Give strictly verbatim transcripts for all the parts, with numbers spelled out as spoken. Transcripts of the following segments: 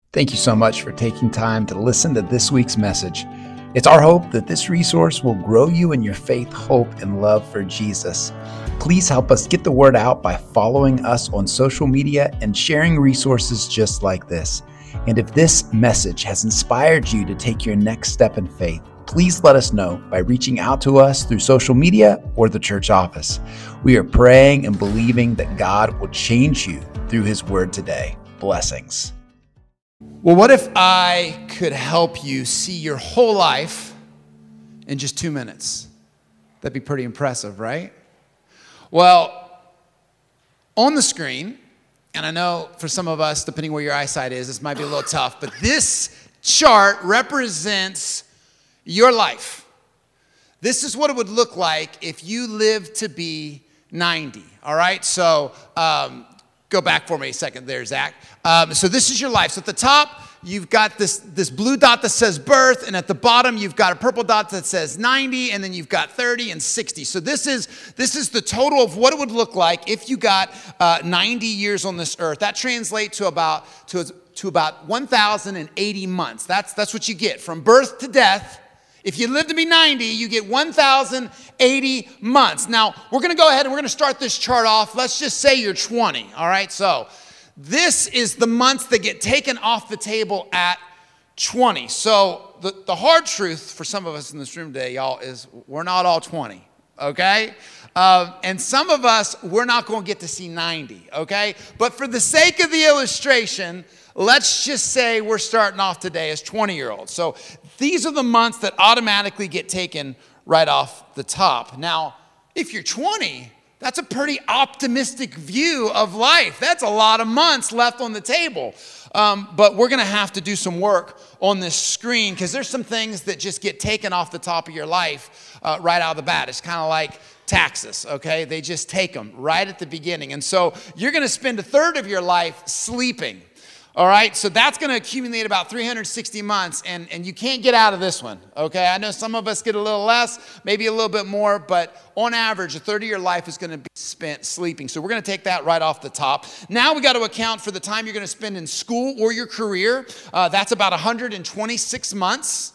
Thank you so much for taking time to listen to this week's message. It's our hope that this resource will grow you in your faith, hope, and love for Jesus. Please help us get the word out by following us on social media and sharing resources just like this. And if this message has inspired you to take your next step in faith, please let us know by reaching out to us through social media or the church office. We are praying and believing that God will change you through his word today. Blessings. Well, what if I could help you see your whole life in just two minutes? That'd be pretty impressive, right? Well, on the screen, and I know for some of us, depending where your eyesight is, this might be a little tough, but this chart represents your life. This is what it would look like if you lived to be ninety, all right? So, um, Go back for me a second there, Zach. Um, so this is your life. So at the top, you've got this, this blue dot that says birth, and at the bottom, you've got a purple dot that says ninety, and then you've got thirty and sixty. So this is this is the total of what it would look like if you got uh, ninety years on this earth. That translates to about to, to about one thousand eighty months. That's that's what you get from birth to death. If you live to be ninety, you get one thousand eighty months. Now, we're going to go ahead and we're going to start this chart off. Let's just say you're twenty, all right? So this is the months that get taken off the table at twenty. So the, the hard truth for some of us in this room today, y'all, is we're not all twenty, okay? Um, and some of us, we're not going to get to see ninety, okay? But for the sake of the illustration, let's just say we're starting off today as twenty-year-olds. So these are the months that automatically get taken right off the top. Now, if you're twenty, that's a pretty optimistic view of life. That's a lot of months left on the table. Um, but we're going to have to do some work on this screen because there's some things that just get taken off the top of your life uh, right out of the bat. It's kind of like taxes, okay? They just take them right at the beginning. And so you're going to spend a third of your life sleeping. All right, so that's going to accumulate about three hundred sixty months, and, and you can't get out of this one, okay? I know some of us get a little less, maybe a little bit more, but on average, a third of your life is going to be spent sleeping. So we're going to take that right off the top. Now we got to account for the time you're going to spend in school or your career. Uh, that's about one hundred twenty-six months.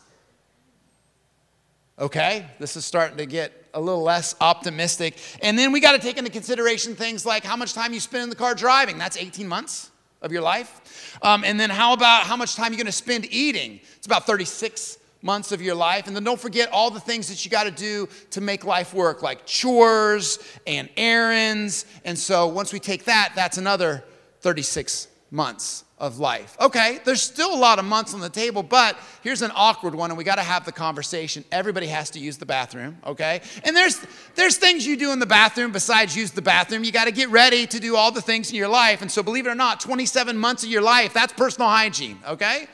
Okay, this is starting to get a little less optimistic. And then we got to take into consideration things like how much time you spend in the car driving. That's eighteen months of your life. Um, and then how about how much time you're going to spend eating? It's about thirty-six months of your life. And then don't forget all the things that you got to do to make life work, like chores and errands. And so once we take that, that's another thirty-six months of life. Okay, there's still a lot of months on the table, but here's an awkward one, and we got to have the conversation. Everybody has to use the bathroom, okay? And there's there's things you do in the bathroom besides use the bathroom. You got to get ready to do all the things in your life, and so believe it or not, twenty-seven months of your life, that's personal hygiene, okay?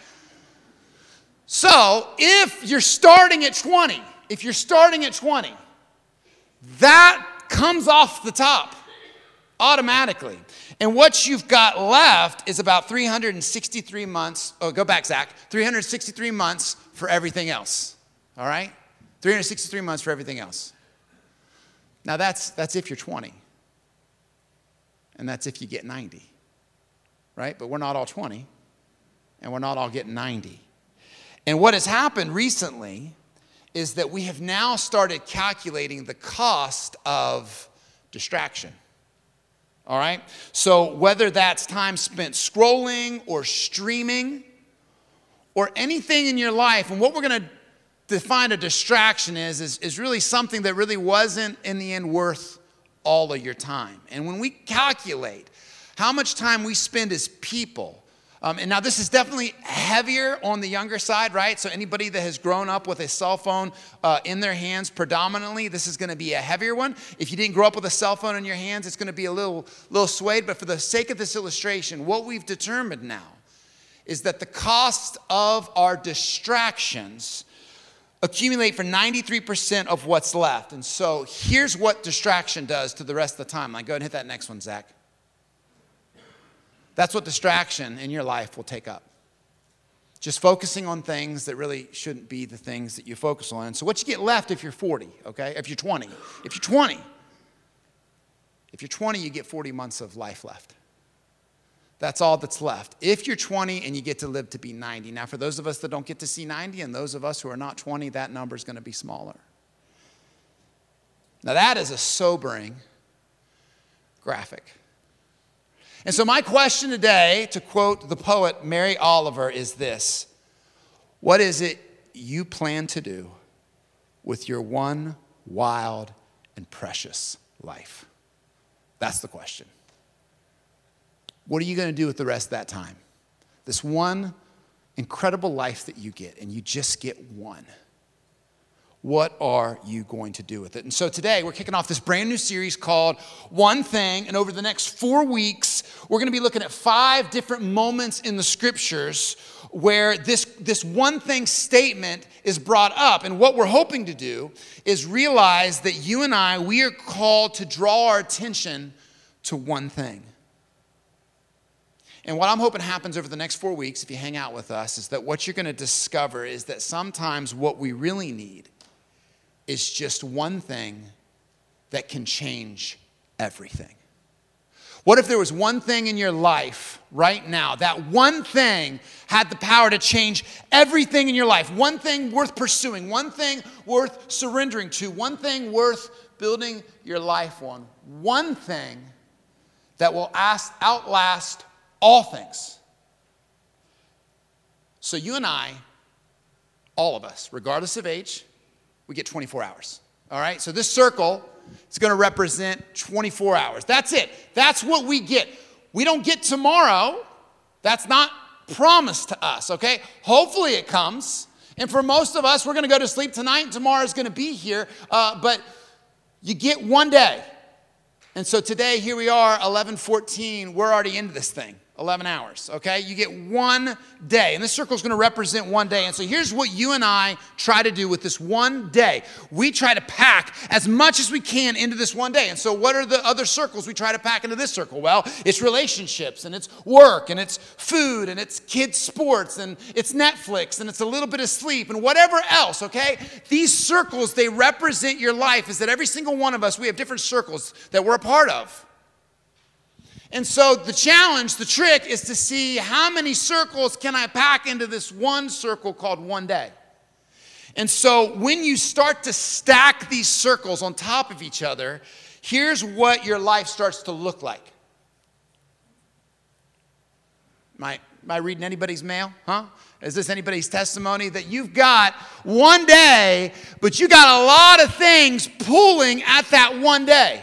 So if you're starting at twenty, if you're starting at twenty, that comes off the top automatically. And what you've got left is about three hundred sixty-three months. Oh, go back, Zach. three hundred sixty-three months for everything else. All right? three hundred sixty-three months for everything else. Now, that's, that's if you're twenty. And that's if you get ninety. Right? But we're not all twenty. And we're not all getting ninety. And what has happened recently is that we have now started calculating the cost of distraction. All right? So whether that's time spent scrolling or streaming or anything in your life, and what we're going to define a distraction is, is, is really something that really wasn't in the end worth all of your time. And when we calculate how much time we spend as people, Um, and now this is definitely heavier on the younger side, right? So anybody that has grown up with a cell phone uh, in their hands predominantly, this is going to be a heavier one. If you didn't grow up with a cell phone in your hands, it's going to be a little, little swayed. But for the sake of this illustration, what we've determined now is that the cost of our distractions accumulate for ninety-three percent of what's left. And so here's what distraction does to the rest of the timeline. Go ahead and hit that next one, Zach. That's what distraction in your life will take up. Just focusing on things that really shouldn't be the things that you focus on. And so what you get left if you're forty, okay? If you're twenty. If you're twenty, if you're twenty, you get forty months of life left. That's all that's left. If you're twenty and you get to live to be ninety. Now, for those of us that don't get to see ninety and those of us who are not twenty, that number is going to be smaller. Now, that is a sobering graphic. And so my question today, to quote the poet Mary Oliver, is this: what is it you plan to do with your one wild and precious life? That's the question. What are you going to do with the rest of that time? This one incredible life that you get, and you just get one. What are you going to do with it? And so today we're kicking off this brand new series called One Thing. And over the next four weeks, we're going to be looking at five different moments in the scriptures where this, this one thing statement is brought up. And what we're hoping to do is realize that you and I, we are called to draw our attention to one thing. And what I'm hoping happens over the next four weeks, if you hang out with us, is that what you're going to discover is that sometimes what we really need is just one thing that can change everything. What if there was one thing in your life right now, that one thing had the power to change everything in your life, one thing worth pursuing, one thing worth surrendering to, one thing worth building your life on, one thing that will outlast all things. So you and I, all of us, regardless of age, we get twenty-four hours. All right? So this circle is going to represent twenty-four hours. That's it. That's what we get. We don't get tomorrow. That's not promised to us, okay? Hopefully it comes. And for most of us, we're going to go to sleep tonight, and tomorrow is going to be here. Uh, but you get one day. And so today, here we are, eleven fourteen. We're already into this thing. eleven hours, okay? You get one day, and this circle is going to represent one day. And so here's what you and I try to do with this one day. We try to pack as much as we can into this one day. And so what are the other circles we try to pack into this circle? Well, it's relationships, and it's work, and it's food, and it's kids' sports, and it's Netflix, and it's a little bit of sleep, and whatever else, okay? These circles, they represent your life. Is that every single one of us, we have different circles that we're a part of. And so the challenge, the trick, is to see how many circles can I pack into this one circle called one day. And so when you start to stack these circles on top of each other, here's what your life starts to look like. Am I, am I reading anybody's mail? Huh? Is this anybody's testimony that you've got one day, but you got a lot of things pulling at that one day?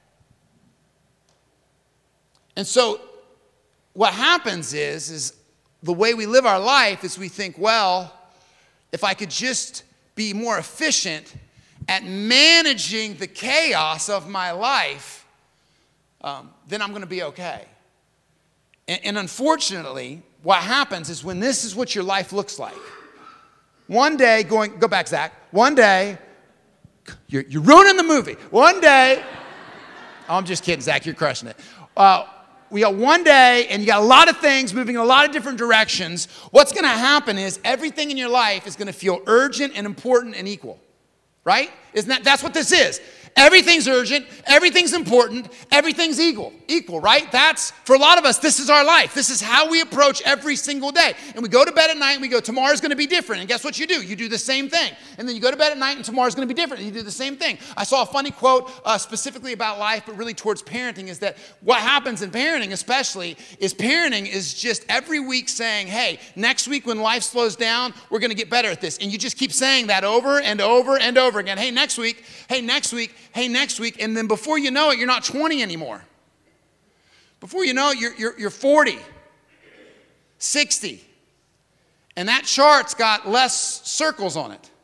And so what happens is, is the way we live our life is we think, well, if I could just be more efficient at managing the chaos of my life, um, then I'm going to be okay. And, and unfortunately, what happens is when this is what your life looks like, one day going, go back, Zach, one day, you're, you're ruining the movie. One day, oh, I'm just kidding, Zach, you're crushing it. Uh, We got one day, and you got a lot of things moving in a lot of different directions. What's going to happen is everything in your life is going to feel urgent and important and equal, right? Isn't that, that's what this is. Everything's urgent, everything's important, everything's equal, equal, right? That's, for a lot of us, this is our life. This is how we approach every single day. And we go to bed at night and we go, tomorrow's going to be different. And guess what you do? You do the same thing. And then you go to bed at night and tomorrow's going to be different. And you do the same thing. I saw a funny quote uh, specifically about life, but really towards parenting, is that what happens in parenting especially is parenting is just every week saying, hey, next week when life slows down, we're going to get better at this. And you just keep saying that over and over and over again. Hey, next week, hey, next week, hey, next week, and then before you know it, you're not twenty anymore. Before you know it, you're, you're, you're forty, sixty, and that chart's got less circles on it.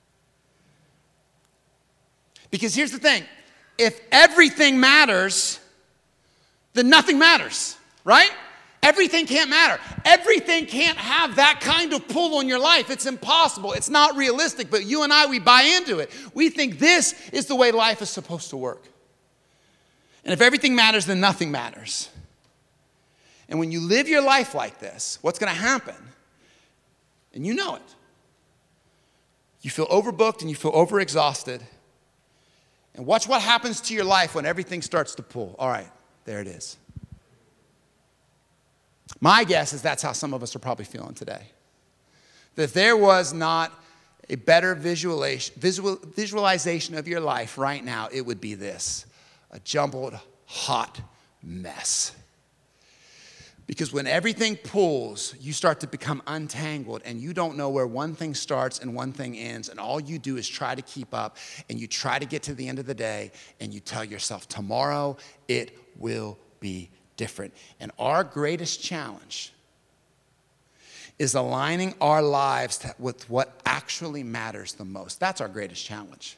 Because here's the thing, if everything matters, then nothing matters, right? Everything can't matter. Everything can't have that kind of pull on your life. It's impossible. It's not realistic, but you and I, we buy into it. We think this is the way life is supposed to work. And if everything matters, then nothing matters. And when you live your life like this, what's going to happen? And you know it. You feel overbooked and you feel overexhausted. And watch what happens to your life when everything starts to pull. All right, there it is. My guess is that's how some of us are probably feeling today. That if there was not a better visualization, visual, visualization of your life right now, it would be this: a jumbled, hot mess. Because when everything pulls, you start to become untangled and you don't know where one thing starts and one thing ends, and all you do is try to keep up, and you try to get to the end of the day and you tell yourself, tomorrow it will be different. And our greatest challenge is aligning our lives to, with what actually matters the most. That's our greatest challenge.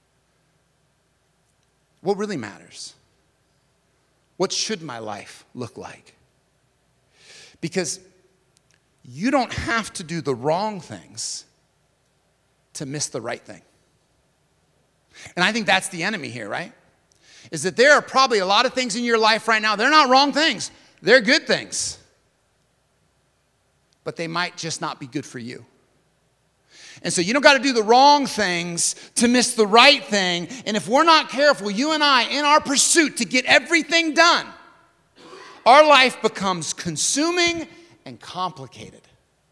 What really matters? What should my life look like? Because you don't have to do the wrong things to miss the right thing. And I think that's the enemy here, right? Is that there are probably a lot of things in your life right now, they're not wrong things, they're good things. But they might just not be good for you. And so you don't got to do the wrong things to miss the right thing. And if we're not careful, you and I, in our pursuit to get everything done, our life becomes consuming and complicated.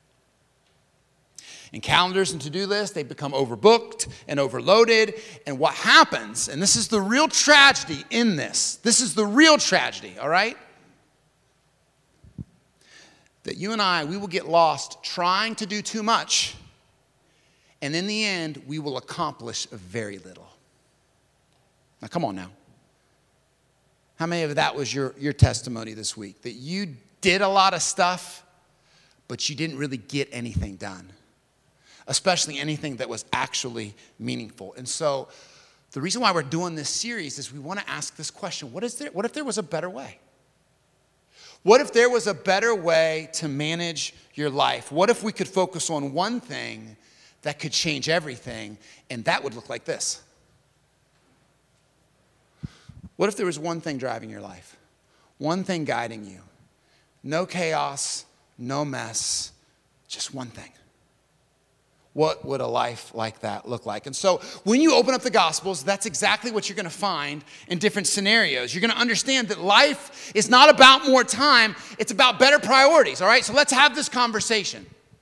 And calendars and to-do lists, they become overbooked and overloaded. And what happens, and this is the real tragedy in this, this is the real tragedy, all right? That you and I, we will get lost trying to do too much, and in the end, we will accomplish very little. Now, come on now. How many of that was your, your testimony this week? That you did a lot of stuff, but you didn't really get anything done, especially anything that was actually meaningful. And so the reason why we're doing this series is we want to ask this question: What is there? What if there was a better way? What if there was a better way to manage your life? What if we could focus on one thing that could change everything, and that would look like this? What if there was one thing driving your life? One thing guiding you? No chaos, no mess, just one thing. What would a life like that look like? And so when you open up the Gospels, that's exactly what you're going to find in different scenarios. You're going to understand that life is not about more time, it's about better priorities, all right? So let's have this conversation.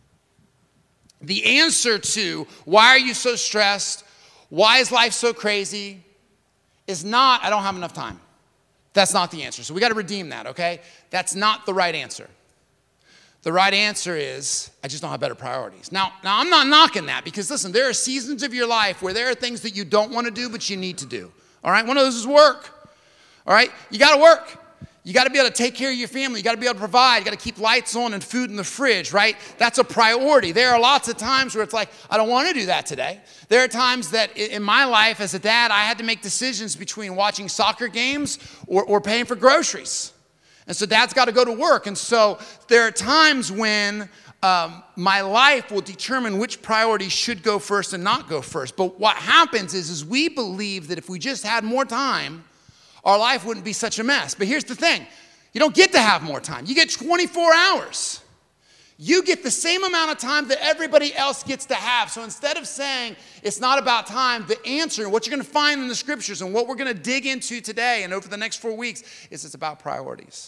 The answer to why are you so stressed, why is life so crazy, is not, I don't have enough time. That's not the answer. So we got to redeem that, okay? That's not the right answer. The right answer is, I just don't have better priorities. Now, now, I'm not knocking that, because listen, there are seasons of your life where there are things that you don't want to do, but you need to do. All right? One of those is work. All right? You got to work. You got to be able to take care of your family. You got to be able to provide. You got to keep lights on and food in the fridge, right? That's a priority. There are lots of times where it's like, I don't want to do that today. There are times that in my life as a dad, I had to make decisions between watching soccer games or, or paying for groceries. And so dad's got to go to work. And so there are times when um, my life will determine which priorities should go first and not go first. But what happens is, is we believe that if we just had more time, our life wouldn't be such a mess. But here's the thing. You don't get to have more time. You get twenty-four hours. You get the same amount of time that everybody else gets to have. So instead of saying it's not about time, the answer, and what you're going to find in the scriptures and what we're going to dig into today and over the next four weeks is it's about priorities.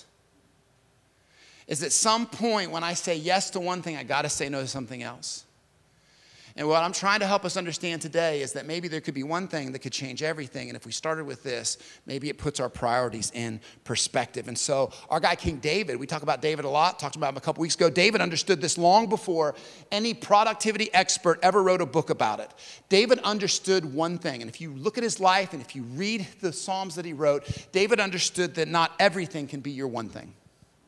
Is at some point when I say yes to one thing, I got to say no to something else. And what I'm trying to help us understand today is that maybe there could be one thing that could change everything. And if we started with this, maybe it puts our priorities in perspective. And so our guy, King David, we talk about David a lot, talked about him a couple weeks ago. David understood this long before any productivity expert ever wrote a book about it. David understood one thing. And if you look at his life and if you read the Psalms that he wrote, David understood that not everything can be your one thing.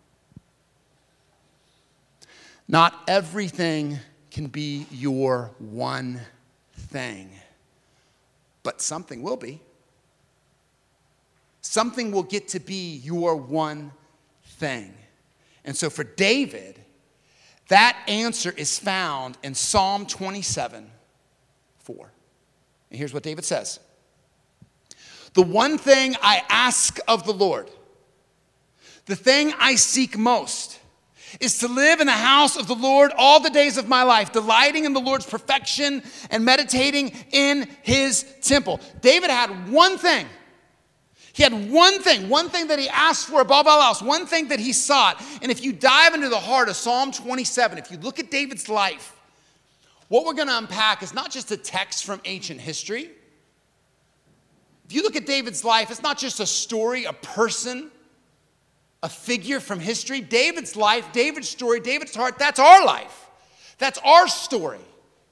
Not everything can be your one thing, but something will be. Something will get to be your one thing. And so for David, that answer is found in Psalm twenty-seven, four. And here's what David says. The one thing I ask of the Lord, the thing I seek most, is to live in the house of the Lord all the days of my life, delighting in the Lord's perfection and meditating in his temple. David had one thing. He had one thing, one thing that he asked for above all else, one thing that he sought. And if you dive into the heart of Psalm twenty-seven, if you look at David's life, what we're going to unpack is not just a text from ancient history. If you look at David's life, it's not just a story, a person, a figure from history. David's life, David's story, David's heart, that's our life. That's our story.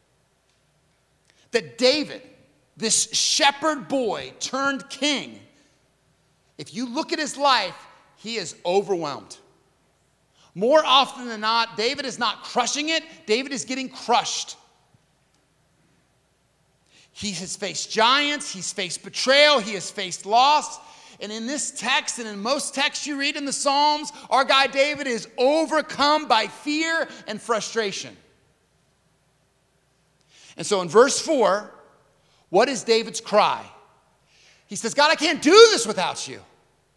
That David, this shepherd boy turned king, if you look at his life, he is overwhelmed. More often than not, David is not crushing it. David is getting crushed. He has faced giants. He's faced betrayal. He has faced loss. And in this text, and in most texts you read in the Psalms, our guy David is overcome by fear and frustration. And so in verse four, what is David's cry? He says, God, I can't do this without you.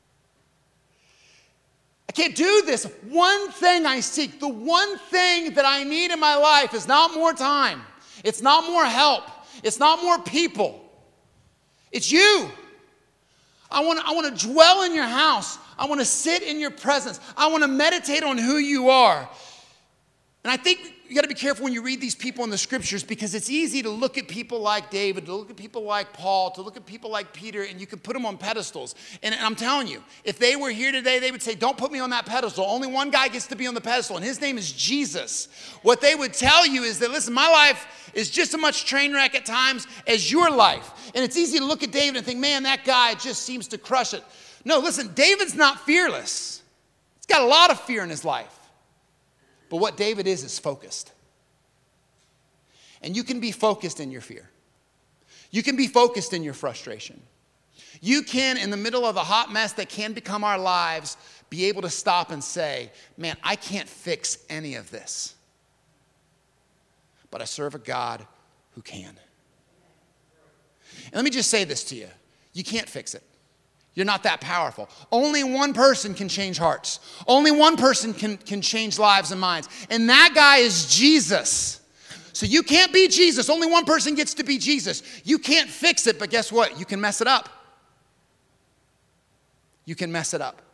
I can't do this. One thing I seek, the one thing that I need in my life is not more time. It's not more help. It's not more people. It's you. I want to, I want to dwell in your house. I want to sit in your presence. I want to meditate on who you are. And I think you got to be careful when you read these people in the scriptures, because it's easy to look at people like David, to look at people like Paul, to look at people like Peter, and you can put them on pedestals. And, and I'm telling you, if they were here today, they would say, don't put me on that pedestal. Only one guy gets to be on the pedestal, and his name is Jesus. What they would tell you is that, listen, my life is just as much train wreck at times as your life. And it's easy to look at David and think, man, that guy just seems to crush it. No, listen, David's not fearless. He's got a lot of fear in his life. But what David is, is focused. And you can be focused in your fear. You can be focused in your frustration. You can, in the middle of the hot mess that can become our lives, be able to stop and say, man, I can't fix any of this. But I serve a God who can. And let me just say this to you. You can't fix it. You're not that powerful. Only one person can change hearts. Only one person can, can change lives and minds. And that guy is Jesus. So you can't be Jesus. Only one person gets to be Jesus. You can't fix it, but guess what? You can mess it up. You can mess it up.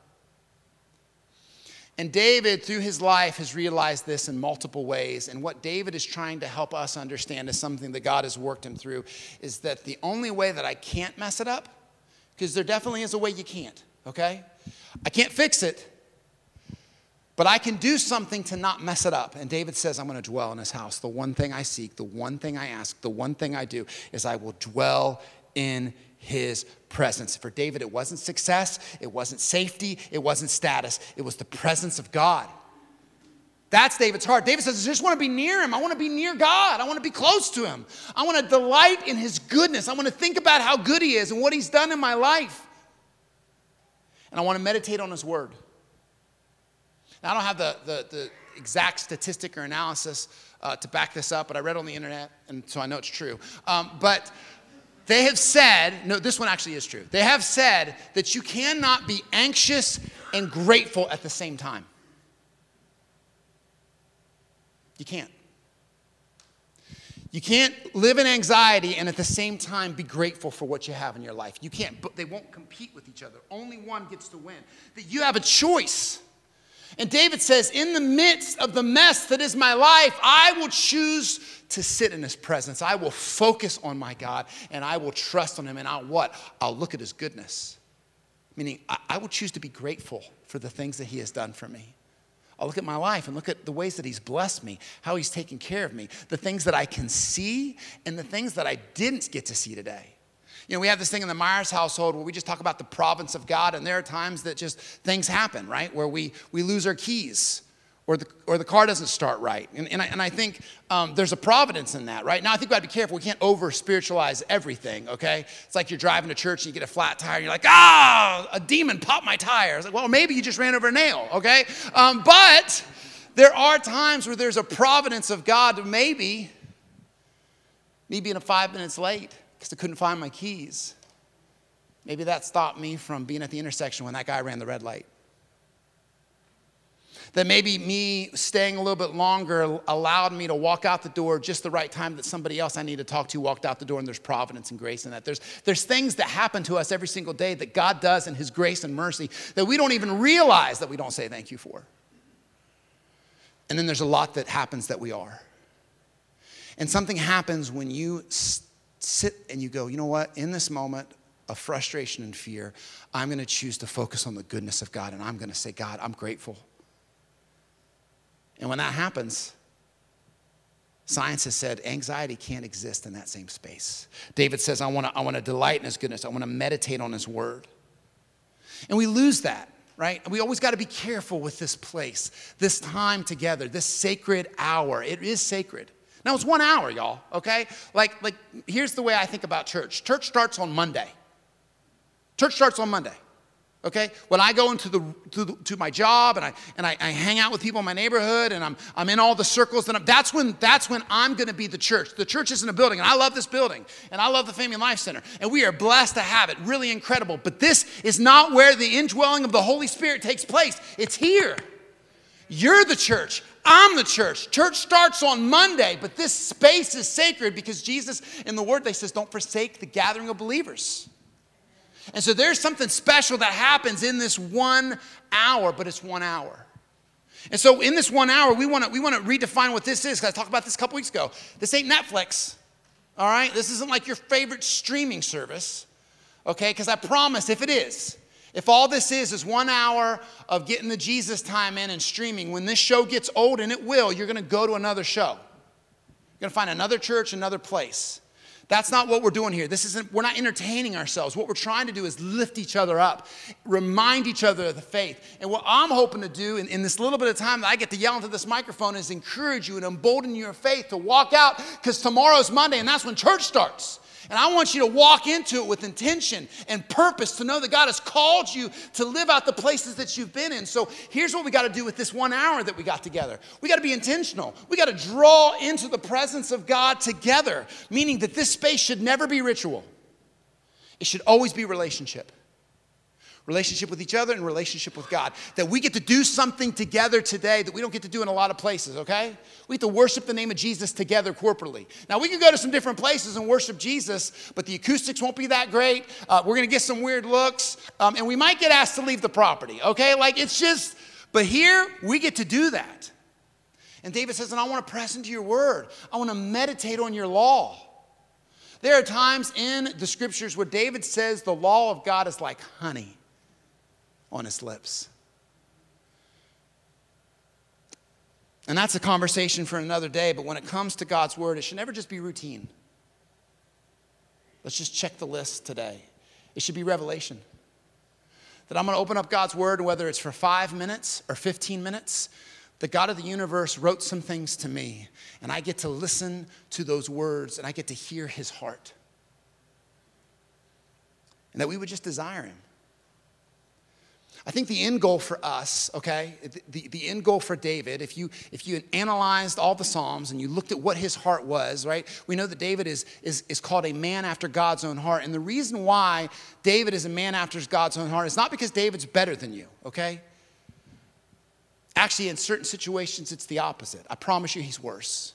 And David, through his life, has realized this in multiple ways. And what David is trying to help us understand is something that God has worked him through, is that the only way that I can't mess it up, because there definitely is a way you can't, okay? I can't fix it, but I can do something to not mess it up. And David says, I'm going to dwell in his house. The one thing I seek, the one thing I ask, the one thing I do is I will dwell in his presence. For David, it wasn't success, it wasn't safety, it wasn't status. It was the presence of God. That's David's heart. David says, I just want to be near him. I want to be near God. I want to be close to him. I want to delight in his goodness. I want to think about how good he is and what he's done in my life. And I want to meditate on his word. Now, I don't have the, the, the exact statistic or analysis uh, to back this up, but I read on the internet, and so I know it's true. Um, but they have said, no, this one actually is true. They have said that you cannot be anxious and grateful at the same time. You can't. You can't live in anxiety and at the same time be grateful for what you have in your life. You can't, but they won't compete with each other. Only one gets to win. That you have a choice. And David says, in the midst of the mess that is my life, I will choose to sit in his presence. I will focus on my God, and I will trust on him. And I'll what? I'll look at his goodness. Meaning, I, I will choose to be grateful for the things that he has done for me. I'll look at my life and look at the ways that he's blessed me, how he's taken care of me, the things that I can see and the things that I didn't get to see today. You know, we have this thing in the Myers household where we just talk about the providence of God, and there are times that just things happen, right? Where we we lose our keys, or the or the car doesn't start right. And, and, I, and I think um, there's a providence in that, right? Now, I think we got to be careful. We can't over-spiritualize everything, okay? It's like you're driving to church and you get a flat tire, and you're like, ah, a demon popped my tire. It's like, well, maybe you just ran over a nail, okay? Um, but there are times where there's a providence of God, maybe me being a five minutes late because I couldn't find my keys. Maybe that stopped me from being at the intersection when that guy ran the red light. That maybe me staying a little bit longer allowed me to walk out the door just the right time that somebody else I need to talk to walked out the door, and there's providence and grace in that. There's, there's things that happen to us every single day that God does in his grace and mercy that we don't even realize that we don't say thank you for. And then there's a lot that happens that we are. And something happens when you sit and you go, you know what, in this moment of frustration and fear, I'm going to choose to focus on the goodness of God, and I'm going to say, God, I'm grateful. And when that happens, science has said anxiety can't exist in that same space. David says, I want to I want to delight in his goodness. I want to meditate on his word. And we lose that, right? We always got to be careful with this place, this time together, this sacred hour. It is sacred. Now, it's one hour, y'all, okay? Like, like here's the way I think about church. Church starts on Monday. Church starts on Monday. Okay, when I go into the to, the, to my job and I and I, I hang out with people in my neighborhood and I'm I'm in all the circles, and I'm, that's when that's when I'm going to be the church. The church isn't a building, and I love this building, and I love the Family Life Center, and we are blessed to have it. Really incredible. But this is not where the indwelling of the Holy Spirit takes place. It's here. You're the church. I'm the church. Church starts on Monday, but this space is sacred because Jesus in the Word, they says, don't forsake the gathering of believers. And so there's something special that happens in this one hour, but it's one hour. And so in this one hour, we want to we want to redefine what this is, because I talked about this a couple weeks ago. This ain't Netflix, all right? This isn't like your favorite streaming service, okay? Because I promise, if it is, if all this is is one hour of getting the Jesus time in and streaming, when this show gets old, and it will, you're going to go to another show. You're going to find another church, another place. That's not what we're doing here. This isn't, we're not entertaining ourselves. What we're trying to do is lift each other up, remind each other of the faith. And what I'm hoping to do in, in this little bit of time that I get to yell into this microphone is encourage you and embolden your faith to walk out, because tomorrow's Monday and that's when church starts. And I want you to walk into it with intention and purpose, to know that God has called you to live out the places that you've been in. So here's what we got to do with this one hour that we got together. We got to be intentional. We got to draw into the presence of God together, meaning that this space should never be ritual. It should always be relationship. Relationship with each other and relationship with God. That we get to do something together today that we don't get to do in a lot of places, okay? We get to worship the name of Jesus together corporately. Now, we can go to some different places and worship Jesus, but the acoustics won't be that great. Uh, we're going to get some weird looks, um, and we might get asked to leave the property, okay? Like, it's just, but here, we get to do that. And David says, and I want to press into your word. I want to meditate on your law. There are times in the scriptures where David says the law of God is like honey on his lips. And that's a conversation for another day, but when it comes to God's word, it should never just be routine. Let's just check the list today. It should be revelation. That I'm going to open up God's word, whether it's for five minutes or fifteen minutes, the God of the universe wrote some things to me, and I get to listen to those words, and I get to hear his heart. And that we would just desire him. I think the end goal for us, okay, the, the end goal for David, if you if you analyzed all the Psalms and you looked at what his heart was, right, we know that David is, is, is called a man after God's own heart. And the reason why David is a man after God's own heart is not because David's better than you, okay? Actually, in certain situations, it's the opposite. I promise you he's worse.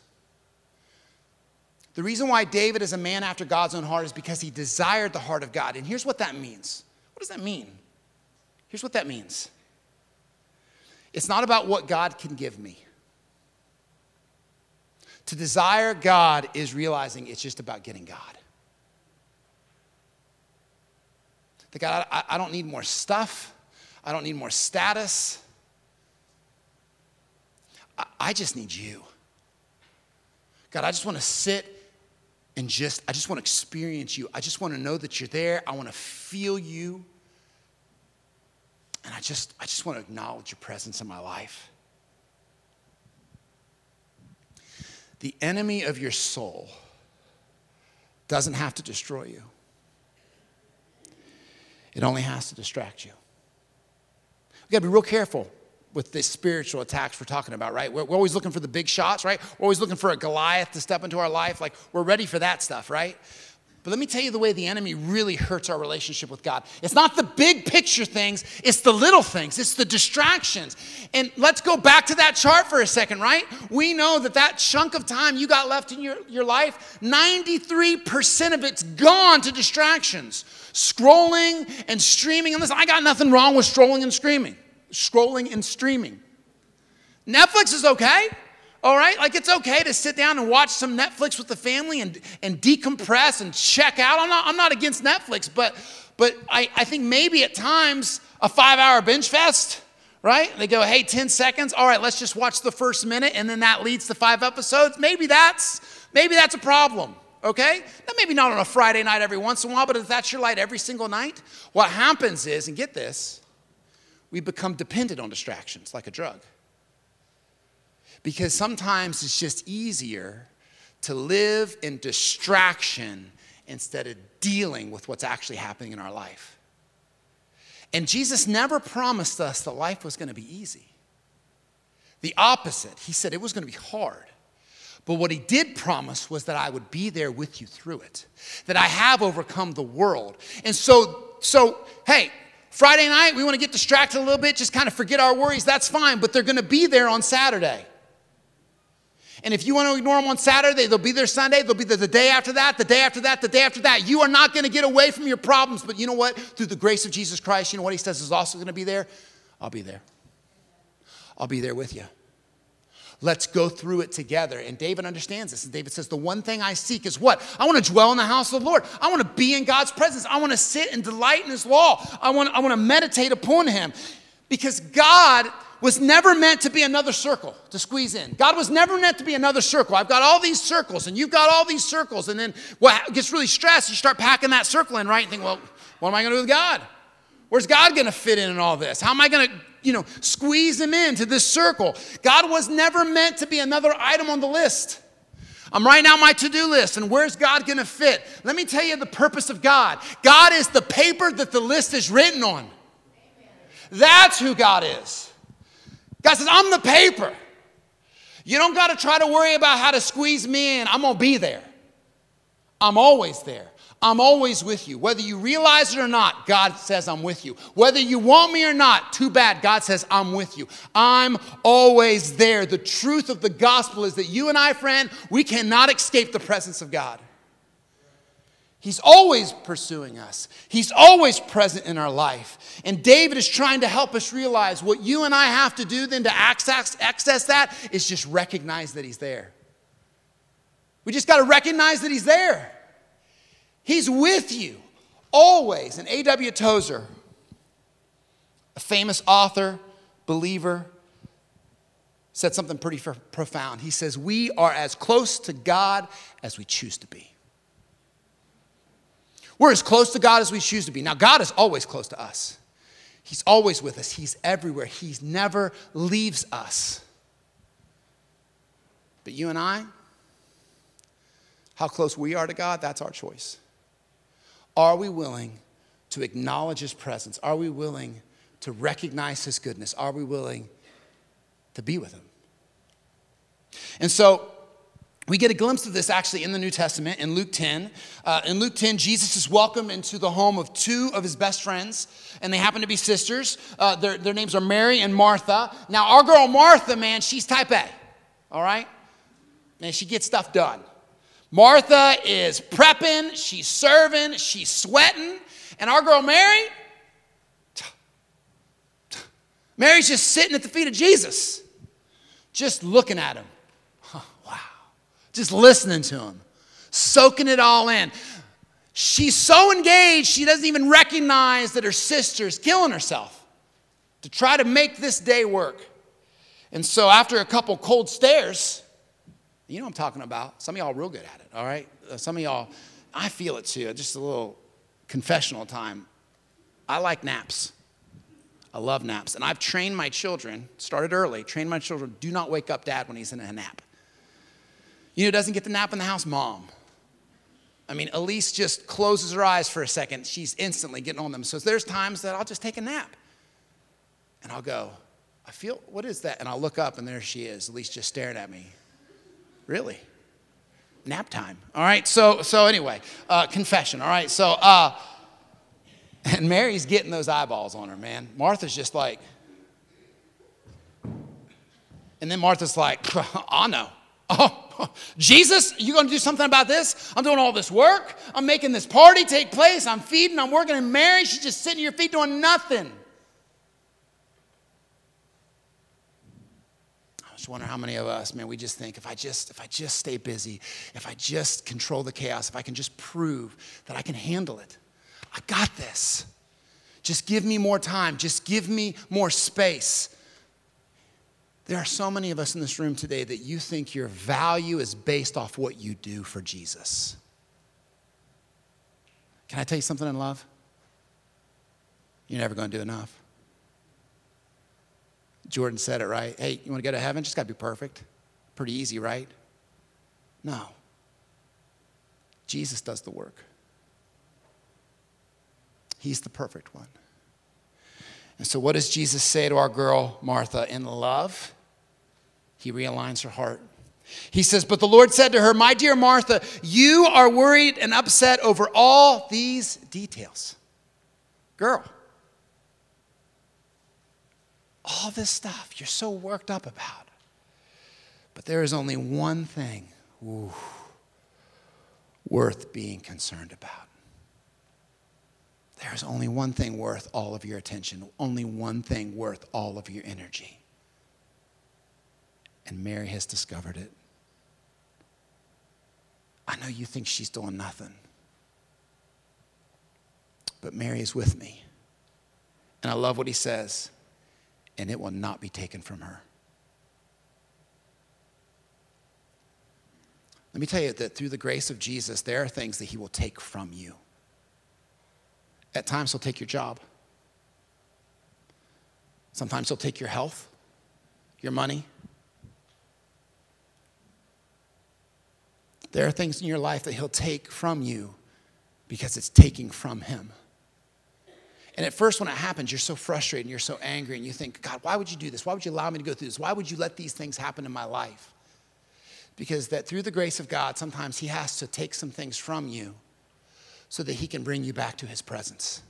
The reason why David is a man after God's own heart is because he desired the heart of God. And here's what that means. What does that mean? Here's what that means. It's not about what God can give me. To desire God is realizing it's just about getting God. That God, I, I don't need more stuff. I don't need more status. I, I just need you. God, I just want to sit and just, I just want to experience you. I just want to know that you're there. I want to feel you. And I just, I just want to acknowledge your presence in my life. The enemy of your soul doesn't have to destroy you. It only has to distract you. We've got to be real careful with the spiritual attacks we're talking about, right? We're, we're always looking for the big shots, right? We're always looking for a Goliath to step into our life. Like, we're ready for that stuff, right? But let me tell you the way the enemy really hurts our relationship with God. It's not the big picture things, it's the little things, it's the distractions. And let's go back to that chart for a second, right? We know that that chunk of time you got left in your, your life, ninety-three percent of it's gone to distractions. Scrolling and streaming. And listen, I got nothing wrong with scrolling and streaming. Scrolling and streaming. Netflix is okay. All right, like it's okay to sit down and watch some Netflix with the family and, and decompress and check out. I'm not, I'm not against Netflix, but, but I, I think maybe at times a five-hour binge fest, right? They go, hey, ten seconds. All right, let's just watch the first minute, and then that leads to five episodes. Maybe that's, maybe that's a problem, okay? Now, maybe not on a Friday night every once in a while, but if that's your light every single night, what happens is, and get this, we become dependent on distractions like a drug. Because sometimes it's just easier to live in distraction instead of dealing with what's actually happening in our life. And Jesus never promised us that life was going to be easy. The opposite. He said it was going to be hard. But what he did promise was that I would be there with you through it. That I have overcome the world. And so, so hey, Friday night, we want to get distracted a little bit, just kind of forget our worries. That's fine, but they're going to be there on Saturday. And if you want to ignore them on Saturday, they'll be there Sunday, they'll be there the day after that, the day after that, the day after that. You are not going to get away from your problems. But you know what? Through the grace of Jesus Christ, you know what he says is also going to be there? I'll be there. I'll be there with you. Let's go through it together. And David understands this. And David says, the one thing I seek is what? I want to dwell in the house of the Lord. I want to be in God's presence. I want to sit and delight in his law. I want, I want to meditate upon him. Because God was never meant to be another circle to squeeze in. God was never meant to be another circle. I've got all these circles, and you've got all these circles. And then what gets really stressed, you start packing that circle in, right? And think, well, what am I going to do with God? Where's God going to fit in in all this? How am I going to, you know, squeeze him into this circle? God was never meant to be another item on the list. I'm writing out my to-do list, and where's God going to fit? Let me tell you the purpose of God. God is the paper that the list is written on. That's who God is. God says, I'm the paper. You don't got to try to worry about how to squeeze me in. I'm going to be there. I'm always there. I'm always with you. Whether you realize it or not, God says I'm with you. Whether you want me or not, too bad, God says I'm with you. I'm always there. The truth of the gospel is that you and I, friend, we cannot escape the presence of God. He's always pursuing us. He's always present in our life. And David is trying to help us realize what you and I have to do then to access, access that is just recognize that he's there. We just got to recognize that he's there. He's with you always. And A W Tozer, a famous author, believer, said something pretty profound. He says, we are as close to God as we choose to be. We're as close to God as we choose to be. Now, God is always close to us. He's always with us. He's everywhere. He never leaves us. But you and I, how close we are to God, that's our choice. Are we willing to acknowledge his presence? Are we willing to recognize his goodness? Are we willing to be with him? And so, we get a glimpse of this actually in the New Testament in Luke ten. Uh, in Luke ten, Jesus is welcomed into the home of two of his best friends, and they happen to be sisters. Uh, their, their names are Mary and Martha. Now, our girl Martha, man, she's type A, all right? And she gets stuff done. Martha is prepping, she's serving, she's sweating, and our girl Mary, Mary's just sitting at the feet of Jesus, just looking at him. Just listening to him, soaking it all in. She's so engaged, she doesn't even recognize that her sister's killing herself to try to make this day work. And so after a couple cold stares, you know what I'm talking about. Some of y'all are real good at it, all right? Some of y'all, I feel it too. Just a little confessional time. I like naps. I love naps. And I've trained my children, started early, trained my children, do not wake up dad when he's in a nap. You know who doesn't get the nap in the house? Mom. I mean, Elise just closes her eyes for a second. She's instantly getting on them. So there's times that I'll just take a nap. And I'll go, I feel, what is that? And I'll look up and there she is, Elise just staring at me. Really? nap time. All right, so so anyway, uh, confession. All right, so uh, and Mary's getting those eyeballs on her, man. Martha's just like, and then Martha's like, I know. Oh, Jesus, you going to do something about this? I'm doing all this work. I'm making this party take place. I'm feeding. I'm working. And Mary, she's just sitting at your feet doing nothing. I just wonder how many of us, man, we just think if I just if I just stay busy, if I just control the chaos, if I can just prove that I can handle it. I got this. Just give me more time. Just give me more space. There are so many of us in this room today that you think your value is based off what you do for Jesus. Can I tell you something in love? You're never going to do enough. Jordan said it right. Hey, you want to go to heaven? Just got to be perfect. Pretty easy, right? No. Jesus does the work. He's the perfect one. And so what does Jesus say to our girl, Martha? In love, he realigns her heart. He says, but the Lord said to her, my dear Martha, you are worried and upset over all these details. Girl, all this stuff you're so worked up about. But there is only one thing ooh, worth being concerned about. There is only one thing worth all of your attention, only one thing worth all of your energy. And Mary has discovered it. I know you think she's doing nothing, but Mary is with me. And I love what he says, and it will not be taken from her. Let me tell you that through the grace of Jesus, there are things that he will take from you. At times, he'll take your job. Sometimes he'll take your health, your money. There are things in your life that he'll take from you because it's taking from him. And at first when it happens, you're so frustrated and you're so angry and you think, God, why would you do this? Why would you allow me to go through this? Why would you let these things happen in my life? Because that through the grace of God, sometimes he has to take some things from you so that he can bring you back to his presence.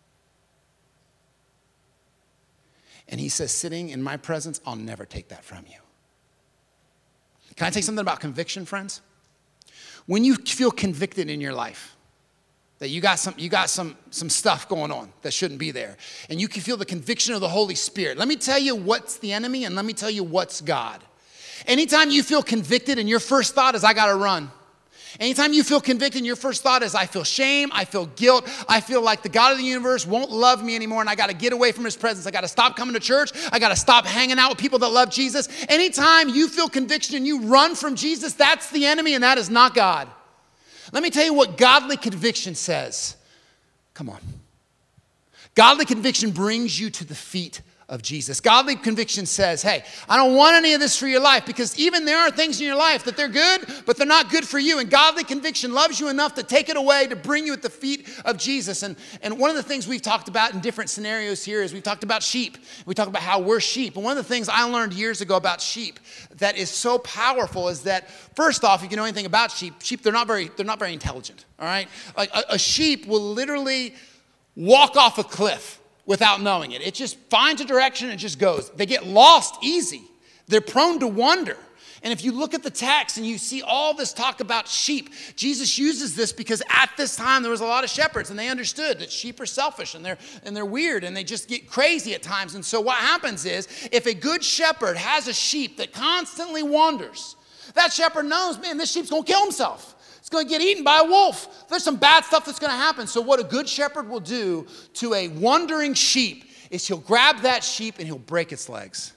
And he says, sitting in my presence, I'll never take that from you. Can I tell you something about conviction, friends? When you feel convicted in your life, that you got some you got some some stuff going on that shouldn't be there, and you can feel the conviction of the Holy Spirit. Let me tell you what's the enemy, and let me tell you what's God. Anytime you feel convicted and your first thought is, I gotta run. Anytime you feel convicted and your first thought is, I feel shame, I feel guilt, I feel like the God of the universe won't love me anymore and I gotta get away from his presence. I gotta stop coming to church. I gotta stop hanging out with people that love Jesus. Anytime you feel conviction and you run from Jesus, that's the enemy and that is not God. Let me tell you what godly conviction says. Come on. Godly conviction brings you to the feet of Jesus. Godly conviction says, hey, I don't want any of this for your life, because even there are things in your life that they're good, but they're not good for you. And godly conviction loves you enough to take it away, to bring you at the feet of Jesus. And, and one of the things we've talked about in different scenarios here is we've talked about sheep. We talk about how we're sheep. And one of the things I learned years ago about sheep that is so powerful is that, first off, if you know anything about sheep, sheep, they're not very, they're not very intelligent, all right? Like a, a sheep will literally walk off a cliff without knowing it. It just finds a direction and just goes. They get lost easy. They're prone to wander. And if you look at the text and you see all this talk about sheep, Jesus uses this because at this time there was a lot of shepherds and they understood that sheep are selfish and they're and they're weird and they just get crazy at times. And so what happens is, if a good shepherd has a sheep that constantly wanders, that shepherd knows, man, this sheep's gonna kill himself. It's going to get eaten by a wolf. There's some bad stuff that's going to happen. So what a good shepherd will do to a wandering sheep is he'll grab that sheep and he'll break its legs.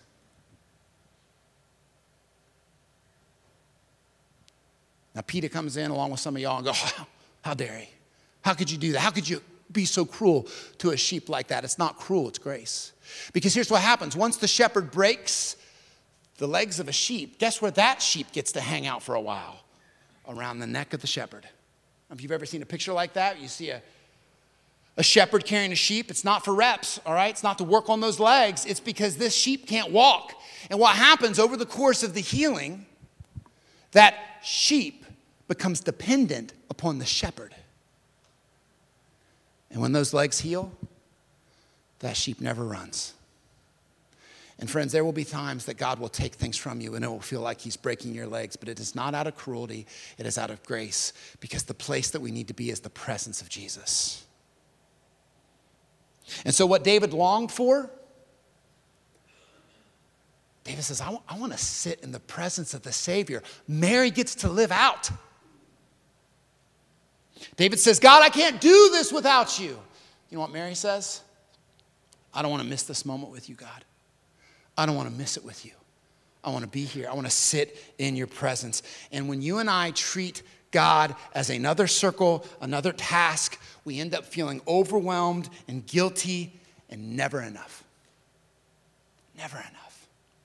Now Peter comes in along with some of y'all and goes, oh, how dare he? How could you do that? How could you be so cruel to a sheep like that? It's not cruel, it's grace. Because here's what happens. Once the shepherd breaks the legs of a sheep, guess where that sheep gets to hang out for a while? Around the neck of the shepherd. If you've ever seen a picture like that, you see a, a shepherd carrying a sheep. It's not for reps, all right? It's not to work on those legs. It's because this sheep can't walk. And what happens over the course of the healing, that sheep becomes dependent upon the shepherd. And when those legs heal, that sheep never runs. And friends, there will be times that God will take things from you and it will feel like he's breaking your legs, but it is not out of cruelty, it is out of grace, because the place that we need to be is the presence of Jesus. And so what David longed for, David says, I, w- I want to sit in the presence of the Savior. Mary gets to live out. David says, God, I can't do this without you. You know what Mary says? I don't want to miss this moment with you, God. I don't want to miss it with you. I want to be here. I want to sit in your presence. And when you and I treat God as another circle, another task, we end up feeling overwhelmed and guilty and never enough. Never enough.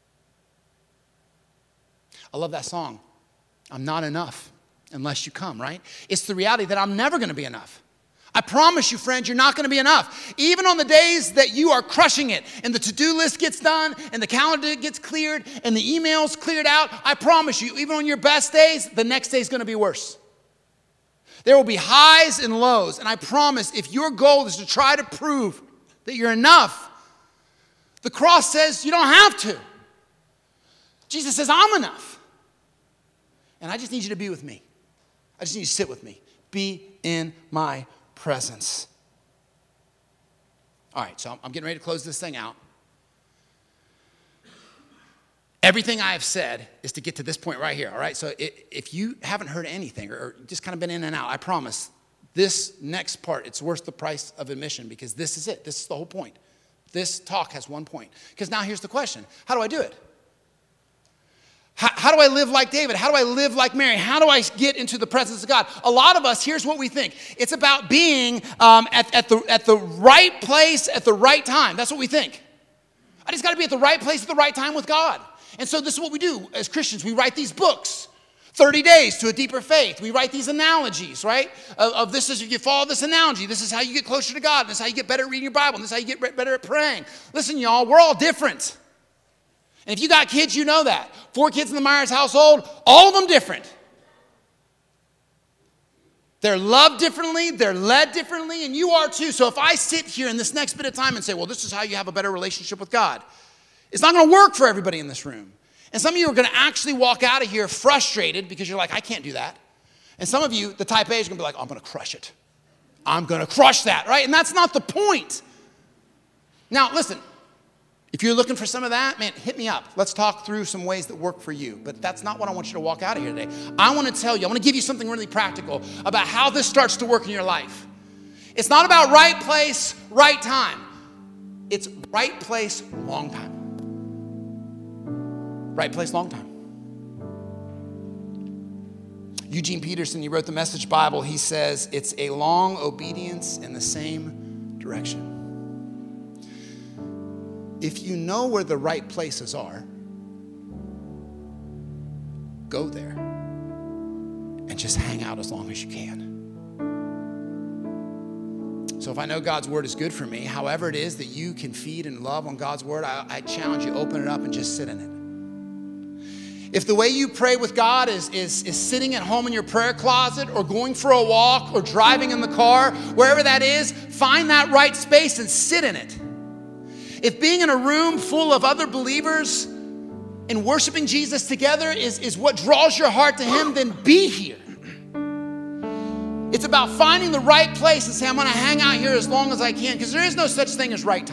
I love that song. I'm not enough unless you come, right? It's the reality that I'm never going to be enough. I promise you, friends, you're not going to be enough. Even on the days that you are crushing it and the to-do list gets done and the calendar gets cleared and the emails cleared out, I promise you, even on your best days, the next day is going to be worse. There will be highs and lows. And I promise, if your goal is to try to prove that you're enough, the cross says you don't have to. Jesus says, I'm enough. And I just need you to be with me. I just need you to sit with me. Be in my presence. All right, so I'm getting ready to close this thing out. Everything I have said is to get to this point right here, all right? So if you haven't heard anything or just kind of been in and out, I promise this next part, it's worth the price of admission because this is it. This is the whole point. This talk has one point. Because now here's the question. How do I do it? How, how do I live like David? How do I live like Mary? How do I get into the presence of God? A lot of us, here's what we think. It's about being um, at, at, the, at the right place at the right time. That's what we think. I just got to be at the right place at the right time with God. And so this is what we do as Christians. We write these books, thirty days to a Deeper Faith. We write these analogies, right? Of, of this is, you follow this analogy. This is how you get closer to God. This is how you get better at reading your Bible. This is how you get better at praying. Listen, y'all, we're all different. And if you got kids, you know that. Four kids in the Myers household, all of them different. They're loved differently, they're led differently, and you are too. So if I sit here in this next bit of time and say, well, this is how you have a better relationship with God, it's not going to work for everybody in this room. And some of you are going to actually walk out of here frustrated because you're like, I can't do that. And some of you, the type A, is going to be like, I'm going to crush it. I'm going to crush that, right? And that's not the point. Now, listen. If you're looking for some of that, man, hit me up. Let's talk through some ways that work for you. But that's not what I want you to walk out of here today. I want to tell you, I want to give you something really practical about how this starts to work in your life. It's not about right place, right time. It's right place, long time. Right place, long time. Eugene Peterson, he wrote the Message Bible. He says, it's a long obedience in the same direction. If you know where the right places are, go there and just hang out as long as you can. So if I know God's word is good for me, however it is that you can feed and love on God's word, I, I challenge you, open it up and just sit in it. If the way you pray with God is, is, is sitting at home in your prayer closet or going for a walk or driving in the car, wherever that is, find that right space and sit in it. If being in a room full of other believers and worshiping Jesus together is, is what draws your heart to him, then be here. It's about finding the right place and saying, I'm going to hang out here as long as I can, because there is no such thing as right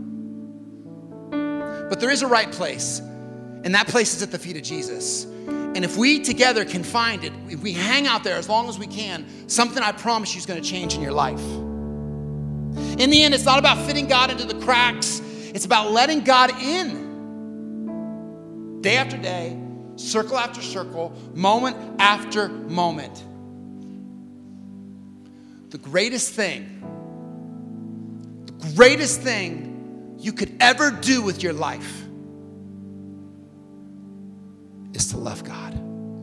time. But there is a right place, and that place is at the feet of Jesus. And if we together can find it, if we hang out there as long as we can, something I promise you is going to change in your life. In the end, it's not about fitting God into the cracks. It's about letting God in. Day after day, circle after circle, moment after moment. The greatest thing, the greatest thing you could ever do with your life is to love God.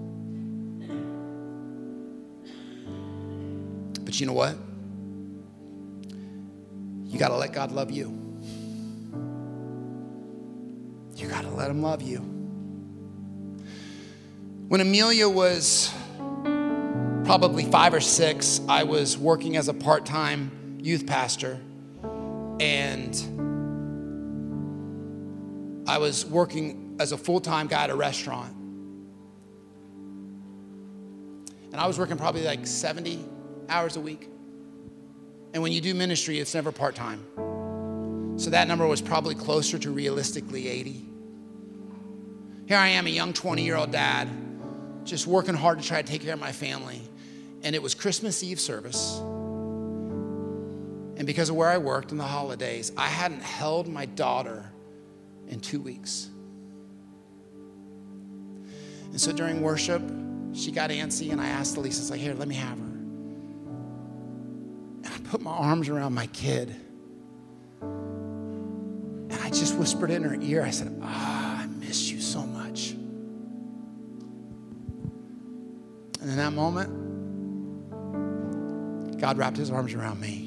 But you know what? You got to let God love you. You got to let him love you. When Amelia was probably five or six, I was working as a part-time youth pastor, and I was working as a full-time guy at a restaurant. And I was working probably like seventy hours a week. And when you do ministry, it's never part-time. So that number was probably closer to realistically eighty. Here I am, a young twenty-year-old dad, just working hard to try to take care of my family. And it was Christmas Eve service. And because of where I worked in the holidays, I hadn't held my daughter in two weeks. And so during worship, she got antsy, and I asked Elise, I was like, here, let me have her. And I put my arms around my kid. And I just whispered in her ear, I said, ah, I miss you so much. And in that moment, God wrapped his arms around me.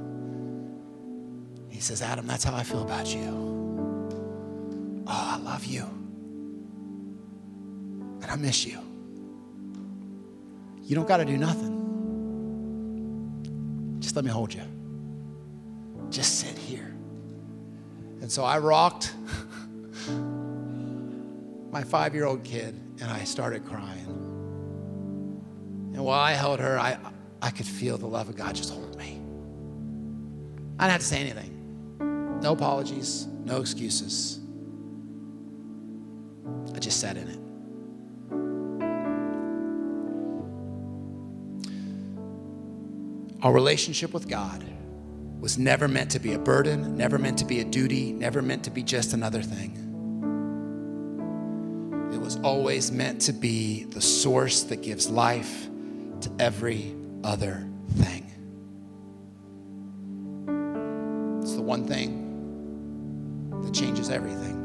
He says, Adam, that's how I feel about you. Oh, I love you. And I miss you. You don't got to do nothing. Just let me hold you. Just sit here. And so I rocked my five-year-old kid, and I started crying. And while I held her, I, I could feel the love of God just hold me. I didn't have to say anything. No apologies, no excuses. I just sat in it. Our relationship with God was never meant to be a burden, never meant to be a duty, never meant to be just another thing. It was always meant to be the source that gives life to every other thing. It's the one thing that changes everything.